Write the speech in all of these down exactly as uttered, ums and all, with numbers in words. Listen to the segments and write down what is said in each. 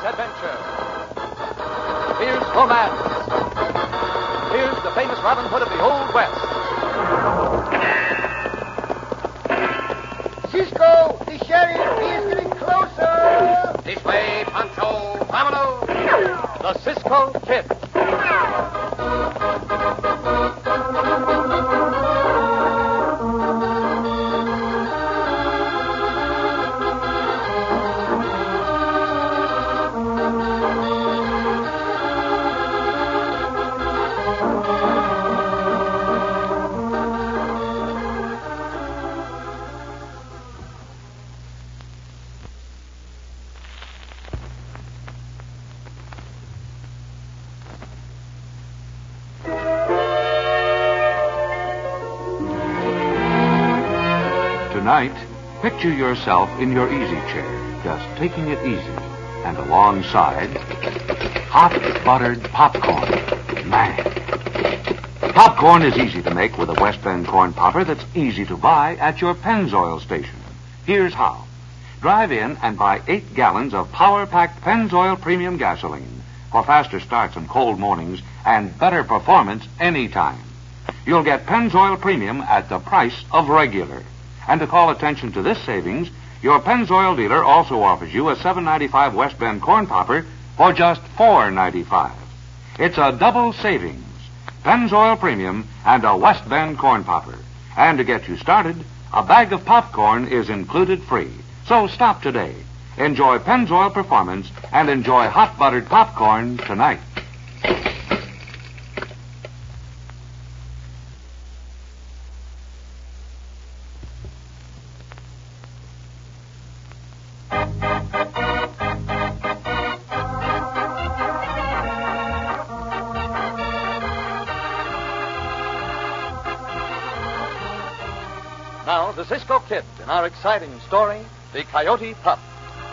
adventure. Here's romance. Here's the famous Robin Hood of the Old West. Cisco, the sheriff, he is getting closer. This way, Pancho. Vámonos. The Cisco Kid. Tonight, picture yourself in your easy chair, just taking it easy, and alongside, hot buttered popcorn. Man. Popcorn is easy to make with a West Bend corn popper that's easy to buy at your Pennzoil station. Here's how. Drive in and buy eight gallons of power-packed Pennzoil Premium Gasoline for faster starts on cold mornings and better performance anytime. You'll get Pennzoil Premium at the price of regular. And to call attention to this savings, your Pennzoil dealer also offers you a seven ninety-five West Bend corn popper for just four ninety-five. It's a double savings. Pennzoil Premium and a West Bend corn popper. And to get you started, a bag of popcorn is included free. So stop today. Enjoy Pennzoil Performance and enjoy hot buttered popcorn tonight. Now, the Cisco Kid in our exciting story, The Coyote Pup.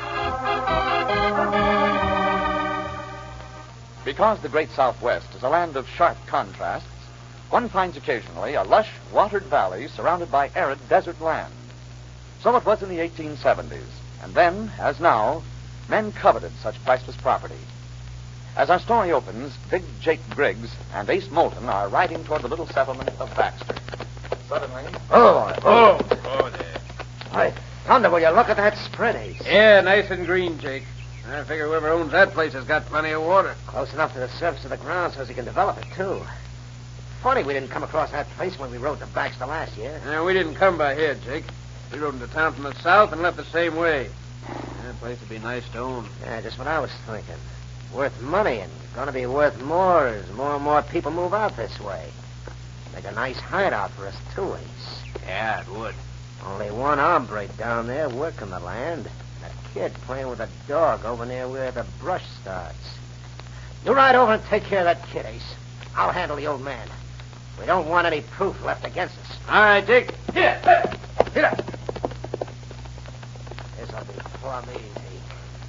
Because the great Southwest is a land of sharp contrasts, one finds occasionally a lush, watered valley surrounded by arid desert land. So it was in the eighteen seventies, and then, as now, men coveted such priceless property. As our story opens, Big Jake Briggs and Ace Moulton are riding toward the little settlement of Baxter. Suddenly... Oh, Oh, oh there. Hey, thunder, will you look at that spread, Ace? Yeah, nice and green, Jake. I figure whoever owns that place has got plenty of water. Close enough to the surface of the ground so as he can develop it, too. Funny we didn't come across that place when we rode to Baxter last year. Yeah, we didn't come by here, Jake. We rode into town from the south and left the same way. That place would be nice to own. Yeah, just what I was thinking. Worth money and gonna be worth more as more and more people move out this way. Make a nice hideout for us, too, Ace. Yeah, it would. Only one hombre down there working the land. And a kid playing with a dog over near where the brush starts. You ride over and take care of that kid, Ace. I'll handle the old man. We don't want any proof left against us. All right, Jake. Here, here, here. This'll be plumb easy.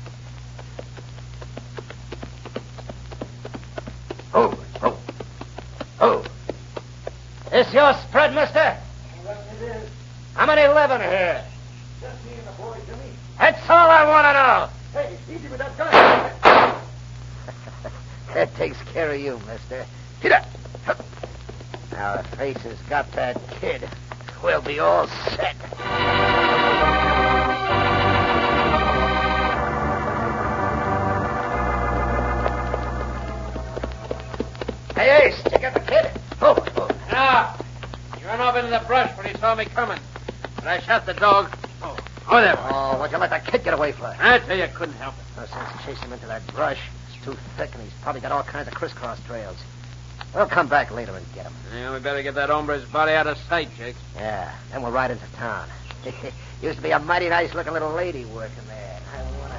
Oh, oh, oh. This your spread, mister? Yes, it is. How many living here? Just me and the boy, Jimmy. That's all I want to know. Hey, easy with that gun. That takes care of you, mister. Get up. Now, if Ace has got that kid, we'll be all set. Hey, Ace, you got the kid? Oh, oh. Now, he ran off into the brush when he saw me coming. But I shot the dog. Oh, oh there. Oh, what'd you let that kid get away for? I tell you, I couldn't help it. No sense chasing him into that brush. It's too thick, and he's probably got all kinds of crisscross trails. We'll come back later and get him. Yeah, we better get that hombre's body out of sight, Jake. Yeah, then we'll ride into town. Used to be a mighty nice-looking little lady working there. I want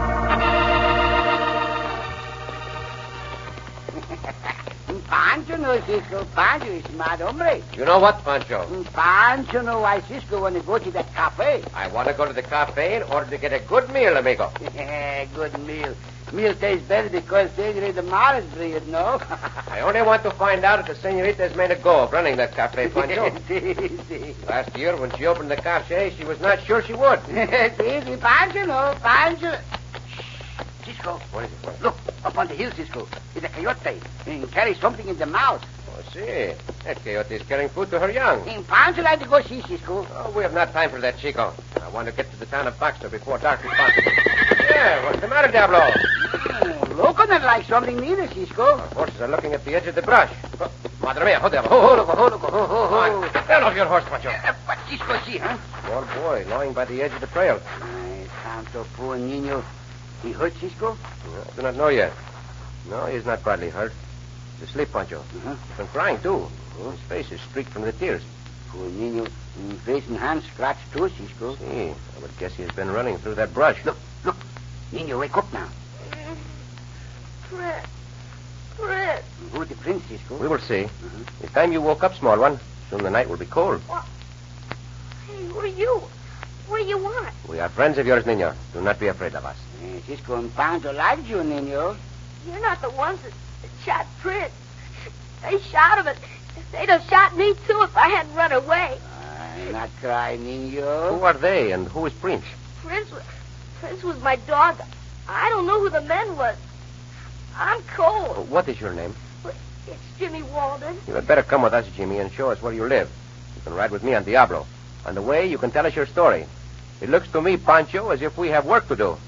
Pancho, no Cisco, Cisco. Pancho is smart hombre. You know what, Pancho? Mm, Pancho know why Cisco want to go to that cafe. I want to go to the cafe in order to get a good meal, amigo. Good meal. Meal tastes better because they read the Morris breed, no? I only want to find out if the senorita's made a go of running that cafe, Pancho. See, see. Last year, when she opened the cafe, she was not sure she would. See, see, Pancho, no, Pancho. Cisco, What is it? What? look, up on the hill, Cisco. It's a coyote. And carries something in the mouth. Oh, see. That coyote is carrying food to her young. And Pancho like to go see Cisco. Oh, we have not time for that, Chico. I want to get to the town of Baxter before dark is possible. Yeah, what's the matter, Diablo? Mm, look on it like something neither, Cisco. Our horses are looking at the edge of the brush. Oh, Madre mia, hold there. Ho, ho, look, ho, look, ho, ho, ho. Get down off your horse, Pancho. Uh, what Cisco see, huh? Small boy lying by the edge of the trail. Ay, Santo, poor niño. He hurt Cisco? I do not know yet. No, he is not badly hurt. He's asleep, Pancho. Uh-huh. He's been crying, too. His face is streaked from the tears. Poor niño. Mm, face and hands scratched too, Cisco. See, I would guess he has been running through that brush. Look, look. Niño, wake up now. Fred. Fred. Who's the prince, Cisco? We will see. Uh-huh. It's time you woke up, small one. Soon the night will be cold. Hey, who are you? What do you want? We are friends of yours, Nino. Do not be afraid of us. Uh, Cisco and Pancho like you, niño. You're not the ones that, that shot Prince. They shot him, and they'd have shot me, too, if I hadn't run away. Uh, not cry, niño. Who are they, and who is Prince? Prince was, Prince was my dog. I don't know who the men was. I'm cold. What is your name? It's Jimmy Walden. You had better come with us, Jimmy, and show us where you live. You can ride with me on Diablo. On the way, you can tell us your story. It looks to me, Pancho, as if we have work to do.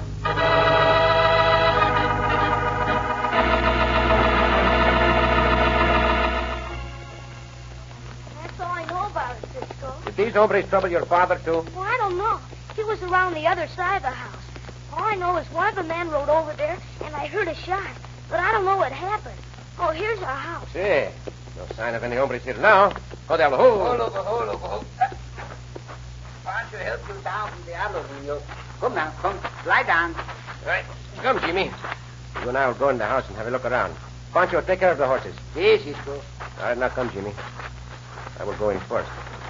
That's all I know about it, Cisco. Did these hombres trouble your father, too? Well, I don't know. He was around the other side of the house. All I know is one of the men rode over there, and I heard a shot. But I don't know what happened. Oh, here's our house. See. No sign of any hombres here now. Oh, Diablo. Oh, Ho. look, oh, look, oh. Uh, Pancho help you down from the Diablo, niño. Come now, come. Lie down. Right. Come, Jimmy. You and I will go in the house and have a look around. Pancho, take care of the horses. See, Cisco. All right, now come, Jimmy. I will go in first.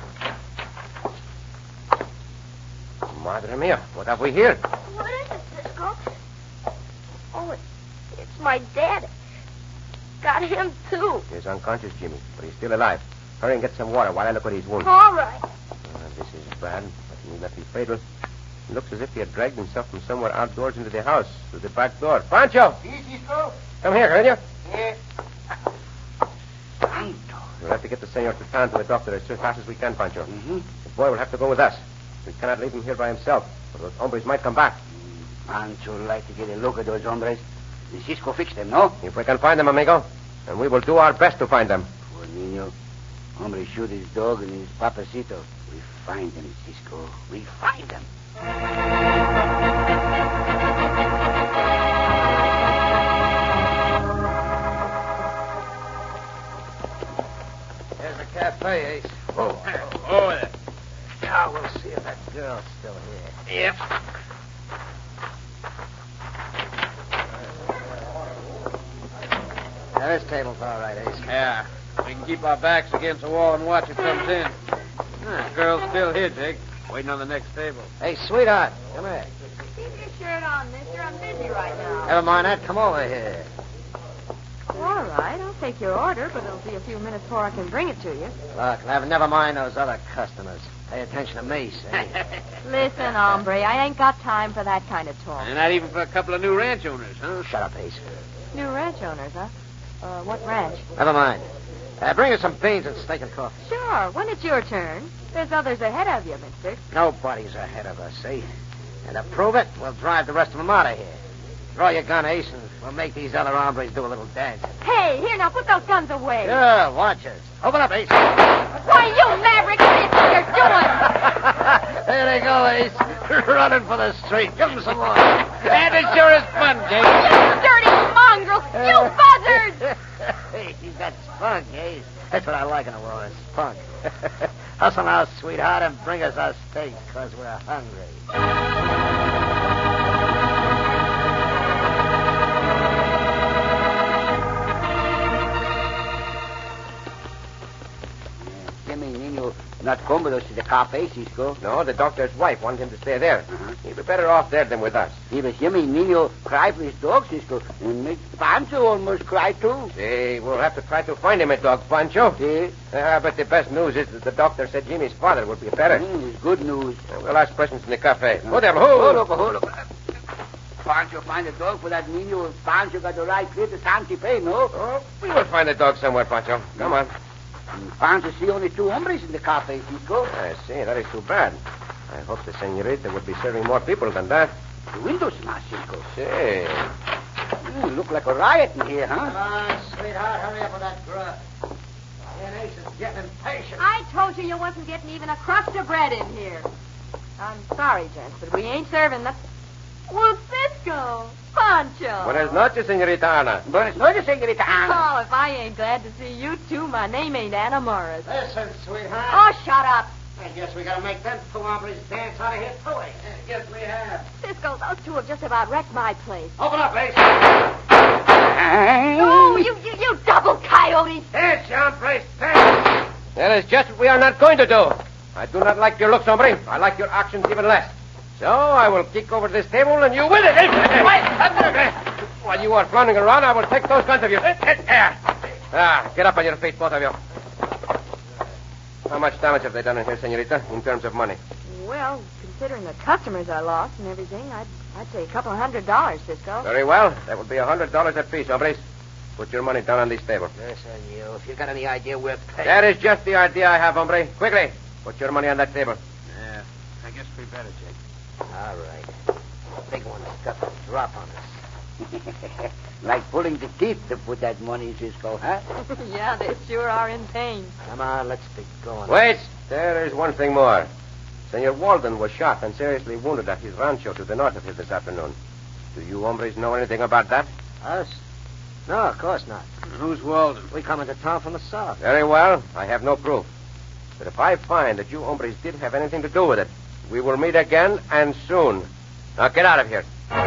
Madre mia, what have we here? What is it, Cisco? Oh, it, it's my dad. Got him, too. He is unconscious, Jimmy, but he's still alive. Hurry and get some water while I look at his wound. All right. Uh, this is bad, but it need not be fatal. It looks as if he had dragged himself from somewhere outdoors into the house through the back door. Pancho! See, Cisco? Come here, will you? Yeah. Santo. We'll have to get the senor to town to the doctor as fast as we can, Pancho. Mm-hmm. The boy will have to go with us. We cannot leave him here by himself, or those hombres might come back. Pancho like to get a look at those hombres. And Cisco fix them, no? If we can find them, amigo, and we will do our best to find them. Poor niño. Hombre shoot his dog and his papacito. We find them, Cisco. We find them. There's the cafe, Ace. Oh. Oh, there. Now we'll see if that girl's still here. Yep. Now, this table's all right, Ace. Yeah. We can keep our backs against the wall and watch who comes in. Ah, the girl's still here, Jake. Waiting on the next table. Hey, sweetheart, come here. Keep your shirt on, mister. I'm busy right now. Never mind that. Come over here. All right, I'll take your order, but it'll be a few minutes before I can bring it to you. Look, never, never mind those other customers. Pay attention to me, see? Listen, hombre, I ain't got time for that kind of talk. And not even for a couple of new ranch owners, huh? Shut up, Ace. New ranch owners, huh? Uh, what ranch? Never mind. Uh, bring us some beans and steak and coffee. Sure, when it's your turn. There's others ahead of you, mister. Nobody's ahead of us, see? And to prove it, we'll drive the rest of them out of here. Draw your gun, Ace, and we'll make these other hombres do a little dance. Hey, here, now put those guns away. Yeah, watch us. Open up, Ace. Why, you maverick, what do you think you're doing? There they go, Ace. Running for the street. Give them some more. And it sure is fun, Jake. You dirty mongrel! You buzzards! Hey, that's spunk, Ace. That's what I like in a war, is spunk. Hustle now, sweetheart, and bring us our steak, because we're hungry. Not come with us to the cafe, Cisco. No, the doctor's wife wanted him to stay there. Uh-huh. He'd be better off there than with us. He was hear me Nino cry for his dog, Cisco. And make Pancho almost cry, too. See, we'll have to try to find him a dog, Pancho. See? Uh, but the best news is that the doctor said Jimmy's father would be better. Mm, it's good news. Uh, we'll ask questions in the cafe. Uh-huh. Hold them, Hold hold. up, hold up. Pancho find a dog for that Nino. Pancho got the right clear to Santa Fe, no? Oh, we will find the dog somewhere, Pancho. Come on. And Pancho see only two hombres in the cafe, Cisco. I see. That is too bad. I hope the senorita would be serving more people than that. The windows smash, Cisco. See. Mm, look like a riot in here, huh? Come on, sweetheart. Hurry up with that grub. Aunt Ace is getting impatient. I told you you wasn't getting even a crust of bread in here. I'm sorry, gents, but we ain't serving the... Well, Cisco, Pancho. Buenas noches, senorita Ana. Buenas noches, señorita Ana. Oh, if I ain't glad to see you two, my name ain't Anna Morris. Listen, sweetheart. Oh, shut up. I guess we gotta make them two hombres dance out of here, too. I guess we have. Cisco, those two have just about wrecked my place. Open up, Ace. Oh, you, you, you double coyote. Dance, young place, dance. That is just what we are not going to do. I do not like your looks, hombre. I like your actions even less. So I will kick over this table and you with it. While you are floundering around, I will take those guns of you. Ah, get up on your feet, both of you. How much damage have they done in here, senorita, in terms of money? Well, considering the customers I lost and everything, I'd, I'd say a couple of hundred dollars, Cisco. Very well. That would be a hundred dollars apiece, hombres. Put your money down on this table. Listen, you, if you got any idea we're paying... That is just the idea I have, hombre. Quickly, put your money on that table. Yeah, I guess we better, Jake. All right. Big one's got to drop on us. Like pulling the teeth to put that money, Cisco, huh? Yeah, they sure are in pain. Come on, let's be going. Wait, there is one thing more. Senor Walden was shot and seriously wounded at his rancho to the north of here this afternoon. Do you hombres know anything about that? Us? No, of course not. Who's Walden? We come into town from the south. Very well. I have no proof. But if I find that you hombres did have anything to do with it, we will meet again and soon. Now get out of here.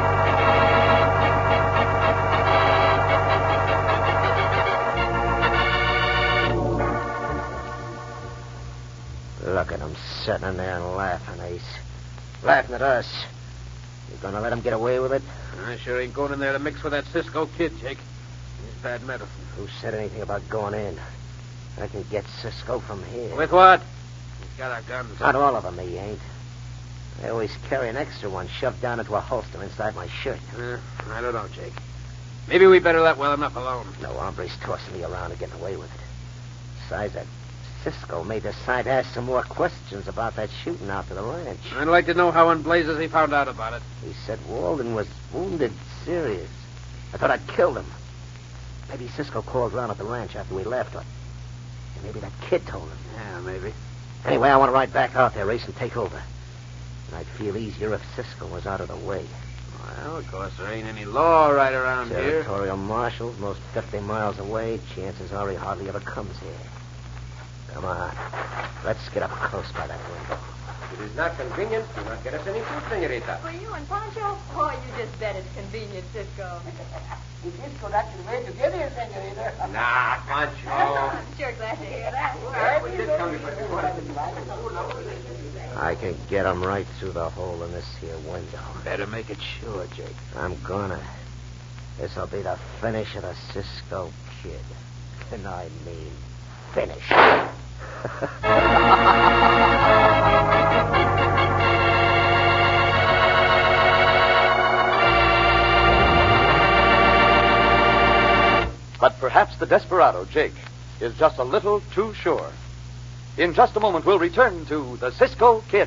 Look at them sitting there and laughing, Ace. Laughing at us. You gonna let them get away with it? I sure ain't going in there to mix with that Cisco kid, Jake. He's bad medicine. Who said anything about going in? I can get Cisco from here. With what? He's got our guns. Not all of them, he ain't. I always carry an extra one shoved down into a holster inside my shirt. Uh, I don't know, Jake. Maybe we better let well enough alone. No hombres tossing me around and getting away with it. Besides, that Cisco may decide to ask some more questions about that shooting out to the ranch. I'd like to know how in blazes he found out about it. He said Walden was wounded serious. I thought I'd killed him. Maybe Cisco called around at the ranch after we left. Or maybe that kid told him. Yeah, maybe. Anyway, I want to ride back out there, Race, and take over. And I'd feel easier if Cisco was out of the way. Well, of course, there ain't any law right around here. Territorial marshals, most fifty miles away. Chances are he hardly ever comes here. Come on. Let's get up close by that window. If it is not convenient, do not get us any food, senorita. For you and Pancho? Oh, you just bet it's convenient, Cisco. Cisco, that's the way to get here, senorita. Nah, Pancho. I'm sure glad to hear that. I can get him right through the hole in this here window. Better make it sure, Jake. I'm gonna. This'll be the finish of the Cisco kid. And I mean finish. But perhaps the desperado, Jake, is just a little too sure. In just a moment, we'll return to the Cisco Kid.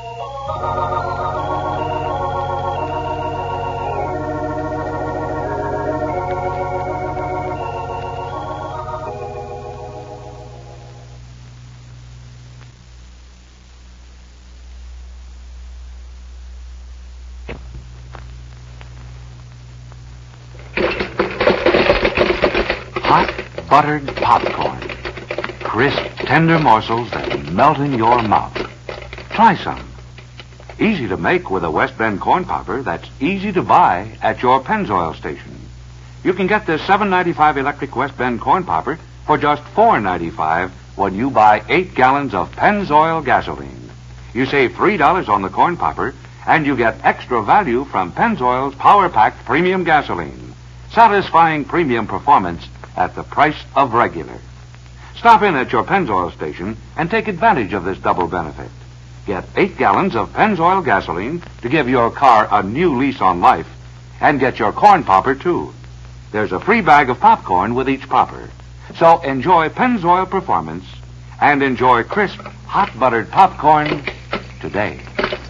Hot buttered popcorn. Crisp, tender morsels that melt in your mouth. Try some. Easy to make with a West Bend corn popper that's easy to buy at your Pennzoil station. You can get this seven ninety-five electric West Bend corn popper for just four ninety-five when you buy eight gallons of Pennzoil gasoline. You save three dollars on the corn popper, and you get extra value from Pennzoil's power-packed premium gasoline, satisfying premium performance at the price of regular. Stop in at your Pennzoil station and take advantage of this double benefit. Get eight gallons of Pennzoil gasoline to give your car a new lease on life, and get your corn popper, too. There's a free bag of popcorn with each popper. So enjoy Pennzoil performance and enjoy crisp, hot buttered popcorn today.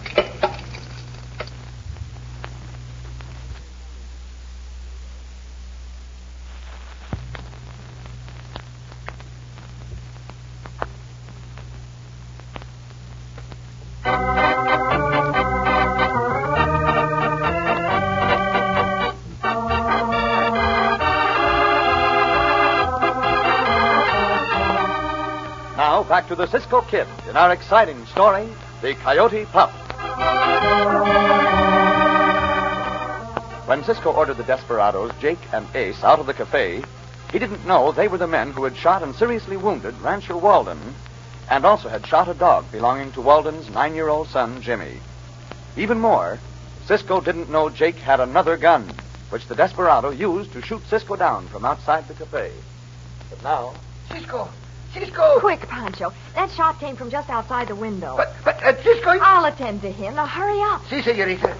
Now, back to the Cisco Kid in our exciting story, The Coyote Pup. When Cisco ordered the desperados, Jake and Ace, out of the cafe, he didn't know they were the men who had shot and seriously wounded Rancher Walden, and also had shot a dog belonging to Walden's nine-year-old son, Jimmy. Even more, Cisco didn't know Jake had another gun, which the desperado used to shoot Cisco down from outside the cafe. But now... Cisco! Cisco! Quick, Pancho. That shot came from just outside the window. But, but, uh, Cisco... I'll attend to him. Now, hurry up. Si, senorita.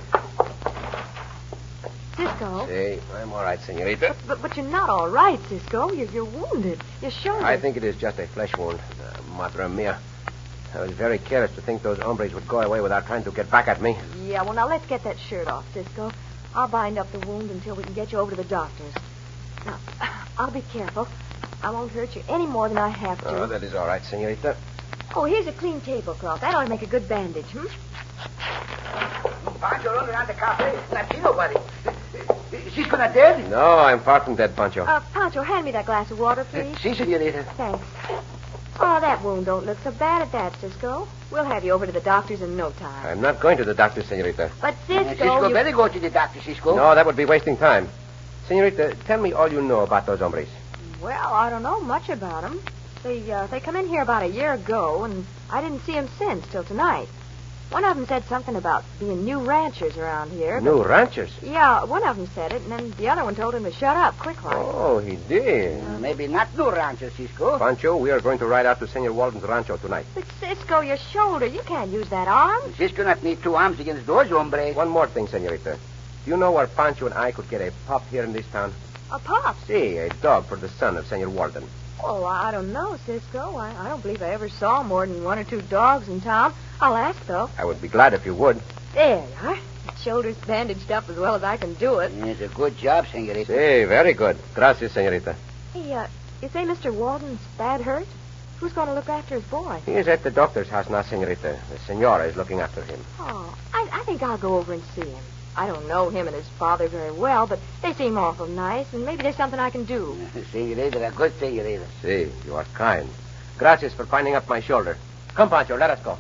Cisco. See, I'm all right, senorita. But, but you're not all right, Cisco. You're, you're wounded. Your shoulder. I think it is just a flesh wound. Uh, Madre mia. I was very careless to think those hombres would go away without trying to get back at me. Yeah, well, now let's get that shirt off, Cisco. I'll bind up the wound until we can get you over to the doctor's. Now, I'll be careful. I won't hurt you any more than I have to. Oh, that is all right, senorita. Oh, here's a clean tablecloth. That ought to make a good bandage, hmm? Pancho running around the cafe. Not see nobody. Cisco not dead? No, I'm far from dead, Pancho. Uh, Pancho, hand me that glass of water, please. Si, senorita. Thanks. Oh, that wound don't look so bad at that, Cisco. We'll have you over to the doctor's in no time. I'm not going to the doctor, senorita. But, Uh, Cisco, Cisco you... better go to the doctor, Cisco. No, that would be wasting time. Senorita, tell me all you know about those hombres. Well, I don't know much about them. They, uh, they come in here about a year ago, and I didn't see them since, till tonight. One of them said something about being new ranchers around here. New ranchers? Yeah, one of them said it, and then the other one told him to shut up, quick like. Oh, he did. Uh, maybe not no rancho, Cisco. Pancho, we are going to ride out to Senor Walden's rancho tonight. But, Cisco, your shoulder, you can't use that arm. Cisco not need two arms against those hombres. One more thing, senorita. Do you know where Pancho and I could get a pup here in this town? A pup. See, a dog for the son of Senor Walden. Oh, I don't know, Cisco. I, I don't believe I ever saw more than one or two dogs in town. I'll ask, though. I would be glad if you would. There you are. The shoulder's bandaged up as well as I can do it. It's a good job, senorita. See, very good. Gracias, senorita. Hey, uh, you say Mister Walden's bad hurt? Who's going to look after his boy? He is at the doctor's house now, senorita. The senora is looking after him. Oh, I, I think I'll go over and see him. I don't know him and his father very well, but they seem awful nice, and maybe there's something I can do. Senorita, a good senorita. See, you are kind. Gracias for binding up my shoulder. Come, Pancho, let us go.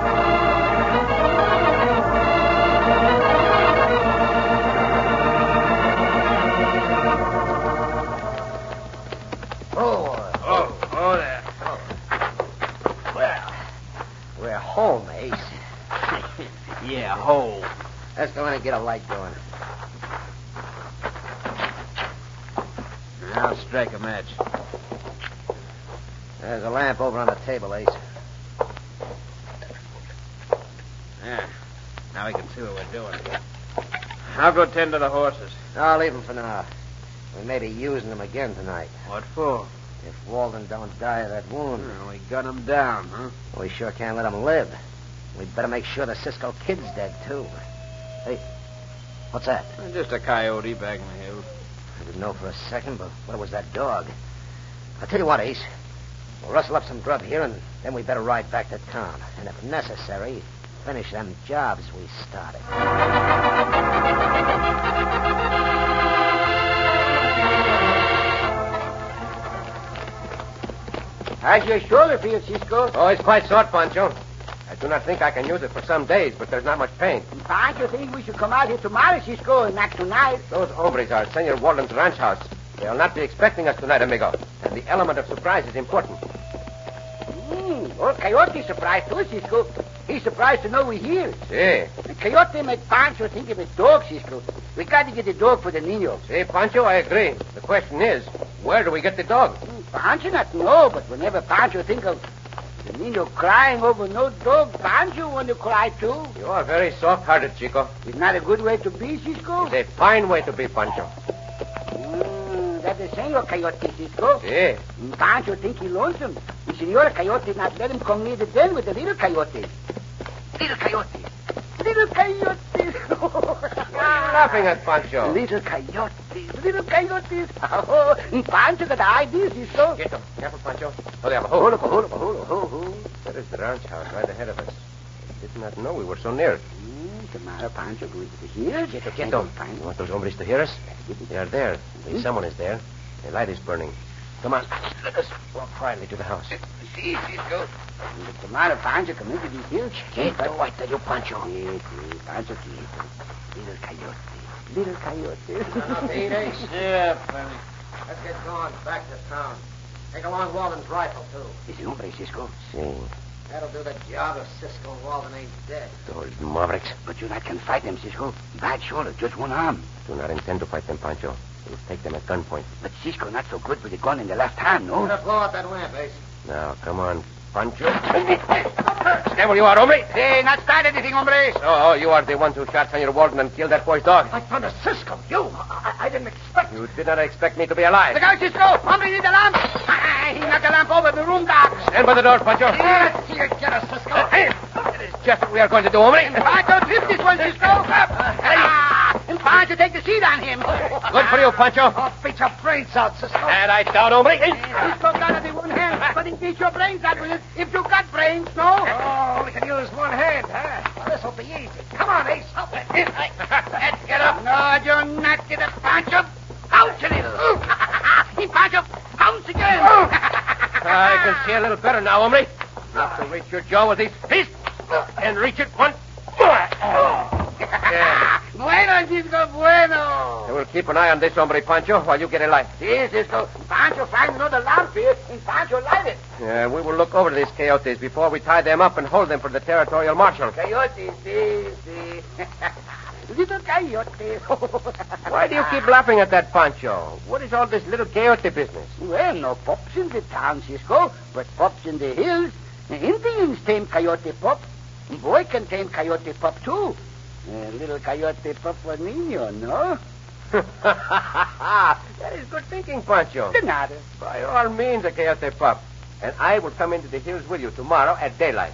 Oh, Oh, oh, there. well, we're home, Ace. Yeah, home. Let's go in and get a light going. I'll strike a match. There's a lamp over on the table, Ace. Yeah. Now we can see what we're doing. I'll go tend to the horses. I'll leave them for now. We may be using them again tonight. What for? If Walden don't die of that wound, Well, we gun him down, huh? we sure can't let him live. We'd better make sure the Cisco Kid's dead, too. Hey, what's that? Just a coyote back in the hills. I didn't know for a second, but what was that dog? I'll tell you what, Ace. We'll rustle up some grub here, and then we better ride back to town. And if necessary, finish them jobs we started. How's your shoulder feel, Cisco? Oh, it's quite sore, Pancho. I do not think I can use it for some days, but there's not much pain. Pancho think we should come out here tomorrow, Cisco, and not tonight. Those hombres are at Senor Walden's ranch house. They'll not be expecting us tonight, amigo. And the element of surprise is important. Oh, Coyote's surprised too, Cisco. He's surprised to know we're here. See. The Coyote made Pancho think of a dog, Cisco. We got to get the dog for the Nino. See, Pancho, I agree. The question is, where do we get the dog? Pancho not know, but whenever Pancho think of the Nino crying over no dog, Pancho want to cry too. You are very soft-hearted, Chico. It's not a good way to be, Cisco. It's a fine way to be, Pancho. Mm, that's the Senor Coyote, Cisco. See. Pancho think he lonesome. The Senor Coyote not let him come near the den with the little Coyote. Little Coyote. Little Coyote. What are you laughing at, Pancho? Little Coyotes. Little Coyotes. Oh, Pancho got the idea, Cisco. Get them. Careful, Pancho. Oh, they have a Hold hole. up, hold up, hold up, hold up, hold up. That is the ranch house right ahead of us. I did not know we were so near it. Mm, tomorrow, Pancho going to here. Quieto, quieto. You want those hombres to hear us? They are there. Maybe someone is there. The light is burning. Come on. Let us walk quietly to the house. See, Cisco. Tomorrow, Pancho come into these hills. Quieto, wait till you, Pancho. Sí, sí, Pancho quieto. Little Coyote. Little Coyote. Yeah, Penny. Let's get going. Back to town. Take along Walden's rifle, too. Is the hombre, Cisco? See. That'll do the job if Cisco and Walden ain't dead. Those mavericks. But you not can fight them, Cisco. Bad shoulder, just one arm. Do not intend to fight them, Pancho. We'll take them at gunpoint. But Cisco not so good with the gun in the left hand, no? blow out that lamp, Ace. Now, come on, Pancho. Stand where you are, hombre. Hey, not start anything, hombre. Oh, oh, you are the one who shot Senor Walden and killed that boy's dog. I found a Cisco. You. I, I didn't expect. You did not expect me to be alive. Look out, Cisco. Hombre, need the lamp. He knocked the lamp over the room, Doc. Stand by the door, Pancho. Yes, here, get us, Cisco. That is just what we are going to do, hombre. Pancho, flip this one, Cisco. Ah, and Pancho, take the seat on him. Good for you, Pancho. Oh, beat your brains out, Cisco. And I doubt, hombre. Cisco got it in one hand, but he beat your brains out with it. If you got brains, no? Oh, we can use one hand, huh? Well, this will be easy. Come on, Ace. Help me. Let's get up. No, you're not get up, Pancho. Out a little. He Pancho, pounce again. I can see a little better now, hombre. You have to reach your jaw with these fists and reach it once more. Yeah. Bueno, Cisco, bueno. I will keep an eye on this hombre, Pancho, while you get a light. Si, Cisco. Pancho find another lamp here, and Pancho light it. Yeah, we will look over these coyotes before we tie them up and hold them for the territorial marshal. Coyote, si, si. Little coyote. Why do you keep laughing at that, Pancho? What is all this little coyote business? Well, no pups in the town, Cisco, but pups in the hills. The Indians tame coyote pup. Boy can tame coyote pup, too. Uh, little coyote pup for Nino, no? That is good thinking, Pancho. De nada. By all means, a coyote pup. And I will come into the hills with you tomorrow at daylight.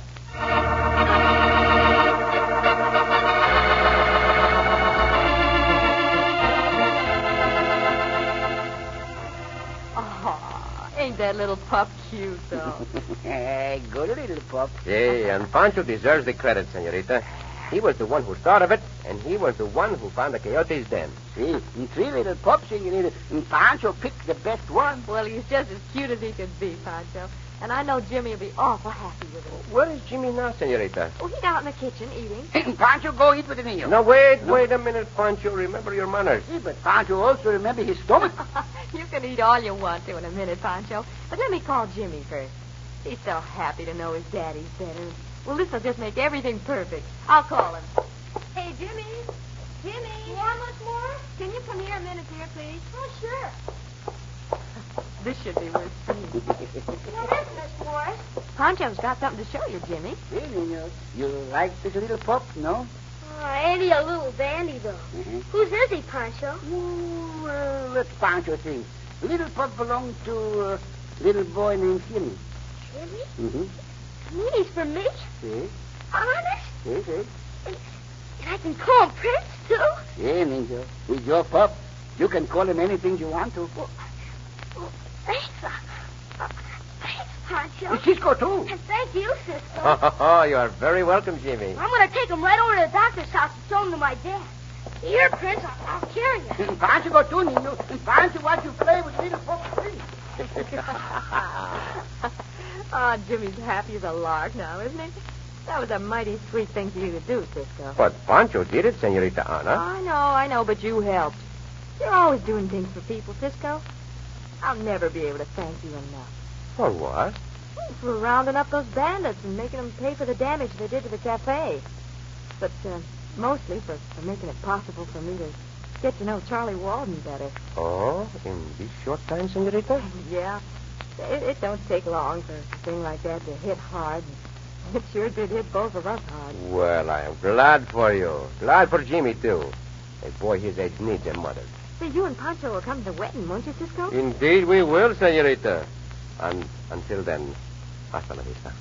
Oh, ain't that little pup cute, though? Hey, good little pup. Sí, and Pancho deserves the credit, senorita. He was the one who thought of it, and he was the one who found the coyote's den. See, and three little pups, senorita, and Pancho picked the best one. Well, he's just as cute as he could be, Pancho. And I know Jimmy will be awful happy with him. Where is Jimmy now, senorita? Oh, he's out in the kitchen eating. And Pancho go eat with the Nino. Now, wait, wait a minute, Pancho. Remember your manners. See, but Pancho also remember his stomach. You can eat all you want to in a minute, Pancho. But let me call Jimmy first. He's so happy to know his daddy's better. Well, this will just make everything perfect. I'll call him. Hey, Jimmy. Jimmy. You want much more? Can you come here a minute, dear, please? Oh, sure. This should be worth seeing. Now, that's Miss Morris. Pancho's got something to show you, Jimmy. See, Nino, you like this little pup, no? Oh, ain't he a little dandy, though? Mm-hmm. Whose is he, Pancho? Ooh, well, let Pancho think. Little pup belonged to a little boy named Jimmy. Jimmy? Mm-hmm. You mean he's for me? See? Honest? See, see. And, and I can call him Prince, too? Yeah, Ninja. He's your pup. You can call him anything you want to. Well, well thanks. Uh, uh, thanks, Pancho. It's Cisco, too. And thank you, Cisco. Oh, you are very welcome, Jimmy. I'm going to take him right over to the doctor's house and show him to my dad. Here, Prince, I'll, I'll carry you. And Pancho go too, Nino. And Pancho watch you play with little pup, please. Oh, Jimmy's happy as a lark now, isn't he? That was a mighty sweet thing for you to do, Cisco. But Pancho did it, Senorita Ana. I know, I know, but you helped. You're always doing things for people, Cisco. I'll never be able to thank you enough. For what? for rounding up those bandits and making them pay for the damage they did to the cafe. But uh, mostly for, for making it possible for me to get to know Charlie Walden better. Oh, in this short time, senorita? Yeah. It, it don't take long for a thing like that to hit hard. It sure did hit both of us hard. Well, I am glad for you. Glad for Jimmy, too. A boy his age needs a mother. Say, you and Pancho will come to the wedding, won't you, Cisco? Indeed we will, senorita. And until then, hasta la vista.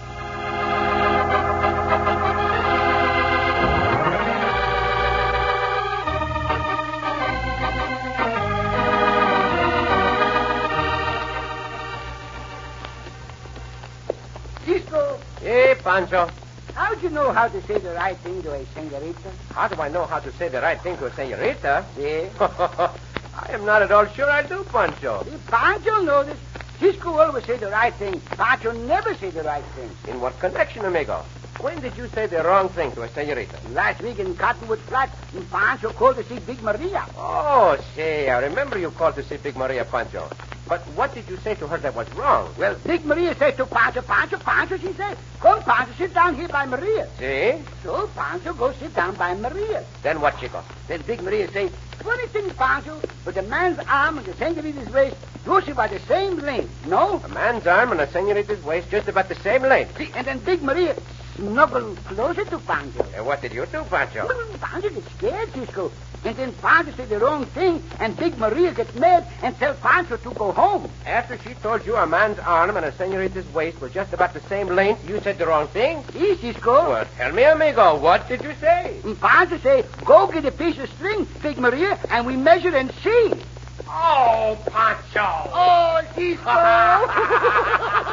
Cisco, Hey, Pancho. how'd you know how to say the right thing to a senorita? How do I know how to say the right thing to a senorita? Yeah. I am not at all sure I do, Pancho. Pancho knows this. Cisco always say the right thing. Pancho never say the right thing. In what connection, amigo? When did you say the wrong thing to a senorita? Last week in Cottonwood Flat, Pancho called to see Big Maria. Oh, say, I remember you called to see Big Maria, Pancho. But what did you say to her that was wrong? Well, Big Maria said to Pancho, Pancho, Pancho, she said, come, Pancho, sit down here by Maria. See? So Pancho goes sit down by Maria. Then what, Chico? Then Big Maria say, funny thing, Pancho, but the man's arm and the senorita's waist goes about the same length, no? A man's arm and a senorita's waist just about the same length. See, and then Big Maria snuggled closer to Pancho. And what did you do, Pancho? Well, Pancho gets scared, Cisco. And then Pancho said the wrong thing, and Big Maria gets mad and tell Pancho to go home. After she told you a man's arm and a senorita's waist were just about the same length, you said the wrong thing? See, Cisco. Well, tell me, amigo, what did you say? And Pancho say, go get a piece of string, Big Maria, and we measure and see. Oh, Pancho! Oh, Cisco!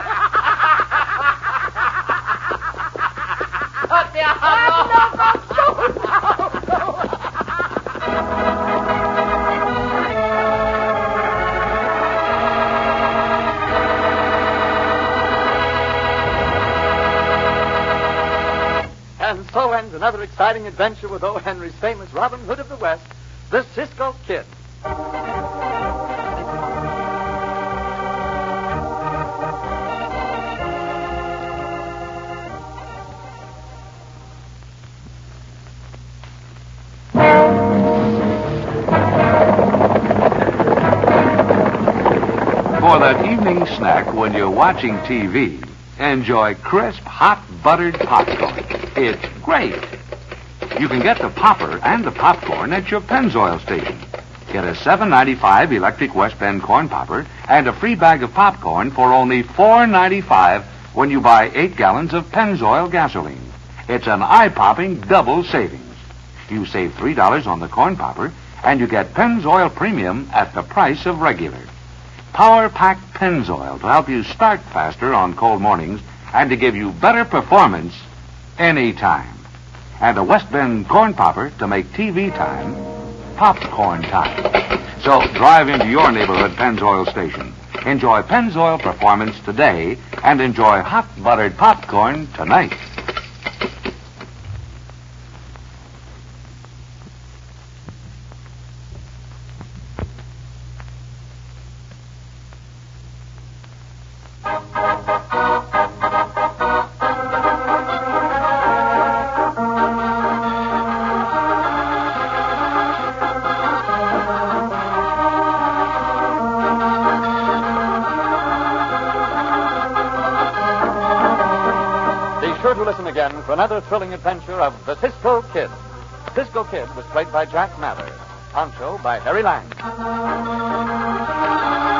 And so ends another exciting adventure with O. Henry's famous Robin Hood of the West, the Cisco Kid. For that evening snack when you're watching T V, enjoy crisp, hot, buttered popcorn. It's great. You can get the popper and the popcorn at your Pennzoil station. Get a seven ninety-five electric West Bend corn popper and a free bag of popcorn for only four ninety-five when you buy eight gallons of Pennzoil gasoline. It's an eye-popping double savings. You save three dollars on the corn popper, and you get Pennzoil Premium at the price of regular. Power-packed Pennzoil to help you start faster on cold mornings and to give you better performance anytime. And a West Bend corn popper to make T V time popcorn time. So drive into your neighborhood Pennzoil station. Enjoy Pennzoil performance today and enjoy hot buttered popcorn tonight. Be sure to listen again for another thrilling adventure of the Cisco Kid. Cisco Kid was played by Jack Mather. Pancho by Harry Lang.